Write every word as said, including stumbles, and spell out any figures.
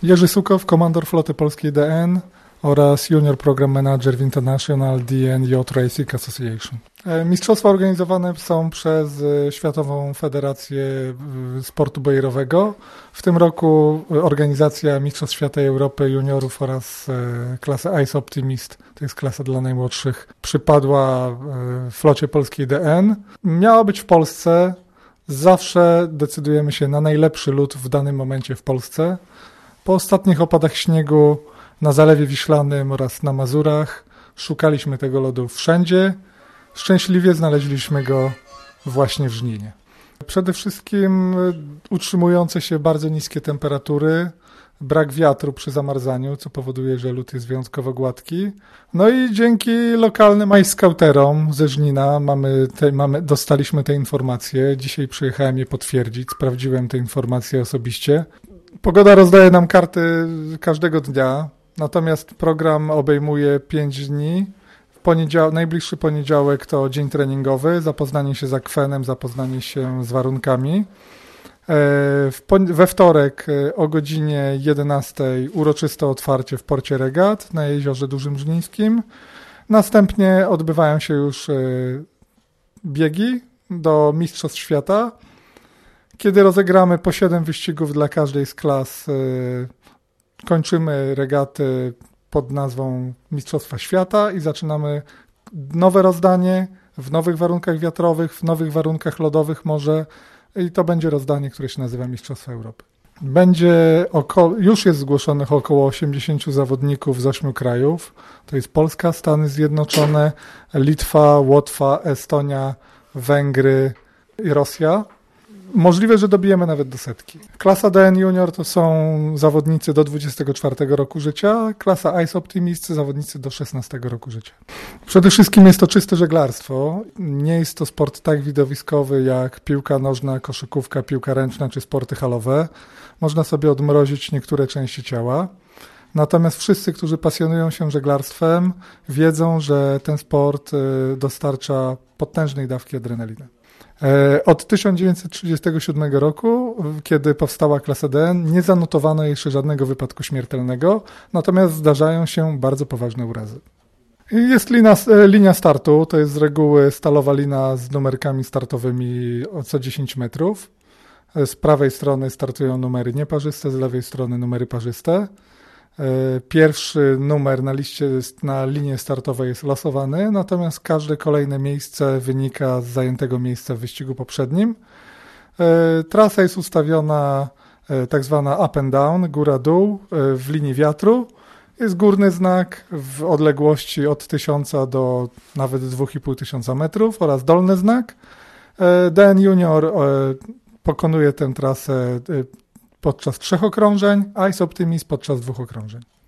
Jerzy Sukow, komandor floty polskiej D N oraz Junior Program Manager w International D N Yacht Racing Association. Mistrzostwa organizowane są przez Światową Federację Sportu Bojlerowego. W tym roku organizacja Mistrzostw Świata i Europy Juniorów oraz klasy Ice Optimist, to jest klasa dla najmłodszych, przypadła flocie polskiej D N. Miała być w Polsce. Zawsze decydujemy się na najlepszy lód w danym momencie w Polsce. Po ostatnich opadach śniegu na Zalewie Wiślanym oraz na Mazurach szukaliśmy tego lodu wszędzie. Szczęśliwie znaleźliśmy go właśnie w Żninie. Przede wszystkim utrzymujące się bardzo niskie temperatury, brak wiatru przy zamarzaniu, co powoduje, że lód jest wyjątkowo gładki. No i dzięki lokalnym ice scouterom ze Żnina mamy te, mamy, dostaliśmy te informacje. Dzisiaj przyjechałem je potwierdzić, sprawdziłem te informacje osobiście. Pogoda rozdaje nam karty każdego dnia, natomiast program obejmuje pięć dni. Poniedział- najbliższy poniedziałek to dzień treningowy, zapoznanie się z akwenem, zapoznanie się z warunkami. W pon- we wtorek o godzinie jedenastej uroczyste otwarcie w porcie Regat na Jeziorze Dużym Żnińskim. Następnie odbywają się już biegi do Mistrzostw Świata. Kiedy rozegramy po siedem wyścigów dla każdej z klas, kończymy regaty pod nazwą Mistrzostwa Świata i zaczynamy nowe rozdanie w nowych warunkach wiatrowych, w nowych warunkach lodowych może i to będzie rozdanie, które się nazywa Mistrzostwa Europy. Będzie około, już jest zgłoszonych około osiemdziesięciu zawodników z ośmiu krajów. To jest Polska, Stany Zjednoczone, Litwa, Łotwa, Estonia, Węgry i Rosja. Możliwe, że dobijemy nawet do setki. Klasa D N Junior to są zawodnicy do dwudziestego czwartego roku życia, klasa Ice Optimist zawodnicy do szesnastego roku życia. Przede wszystkim jest to czyste żeglarstwo. Nie jest to sport tak widowiskowy jak piłka nożna, koszykówka, piłka ręczna czy sporty halowe. Można sobie odmrozić niektóre części ciała. Natomiast wszyscy, którzy pasjonują się żeglarstwem, wiedzą, że ten sport dostarcza potężnej dawki adrenaliny. Od tysiąc dziewięćset trzydziestego siódmego roku, kiedy powstała klasa D N, nie zanotowano jeszcze żadnego wypadku śmiertelnego, natomiast zdarzają się bardzo poważne urazy. Jest lina, linia startu, to jest z reguły stalowa lina z numerkami startowymi o co dziesięć metrów. Z prawej strony startują numery nieparzyste, z lewej strony numery parzyste. Pierwszy numer na liście, na linii startowej jest losowany, natomiast każde kolejne miejsce wynika z zajętego miejsca w wyścigu poprzednim. Trasa jest ustawiona tak zwana up and down, góra-dół w linii wiatru. Jest górny znak w odległości od tysiąca do nawet dwóch i pół tysiąca metrów oraz dolny znak. D N Junior pokonuje tę trasę podczas trzech okrążeń, Ice Optimist podczas dwóch okrążeń.